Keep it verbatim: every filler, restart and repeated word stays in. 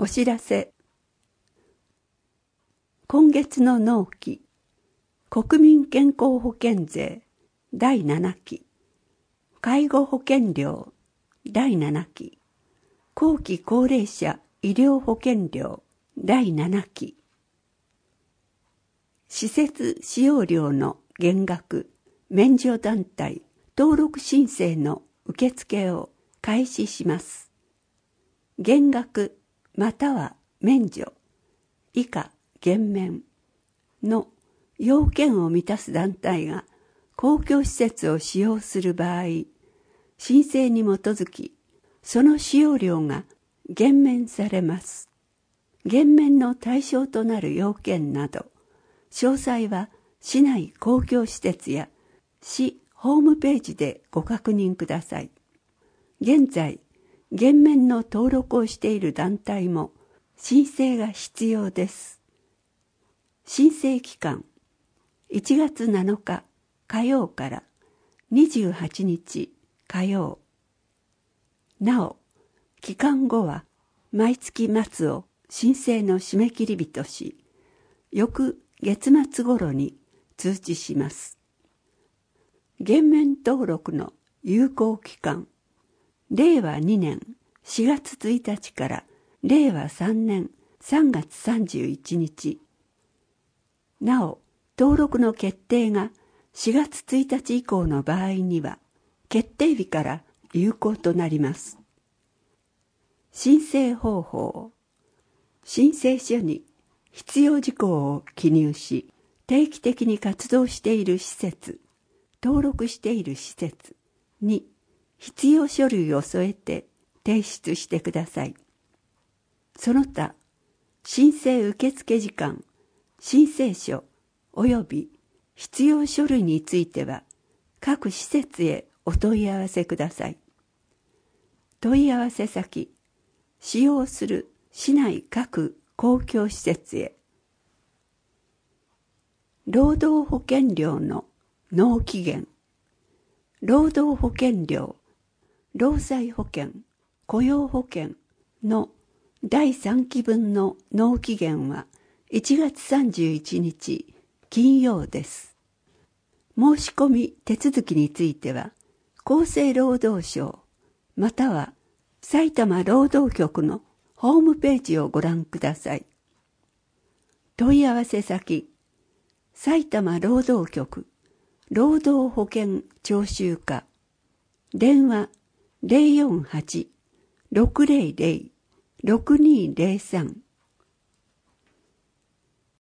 お知らせ。今月の納期、国民健康保険税だいななき、介護保険料だいななき、後期高齢者医療保険料だいななき、施設使用料の減額、免除団体登録申請の受付を開始します。減額または免除、以下減免の要件を満たす団体が公共施設を使用する場合、申請に基づき、その使用料が減免されます。減免の対象となる要件など、詳細は市内公共施設や市ホームページでご確認ください。現在、減免の登録をしている団体も申請が必要です。申請期間、いちがつなのか火曜からにじゅうはちにち火曜。なお、期間後は毎月末を申請の締め切り日とし、翌月末頃に通知します。減免登録の有効期間、れいわにねんしがつついたちかられいわさんねんさんがつさんじゅういちにち。なお、登録の決定がしがつついたち以降の場合には、決定日から有効となります。申請方法。申請書に必要事項を記入し、定期的に活動している施設、登録している施設に必要書類を添えて提出してください。その他、申請受付時間、申請書および必要書類については、各施設へお問い合わせください。問い合わせ先、使用する市内各公共施設へ。労働保険料の納期限。労働保険料、労災保険、雇用保険のだいさんき分の納期限はいちがつさんじゅういちにち金曜です。申し込み手続きについては、厚生労働省または埼玉労働局のホームページをご覧ください。問い合わせ先、埼玉労働局労働保険徴収課、電話 ゼロよんはち ろくゼロゼロ ろくにゼロさん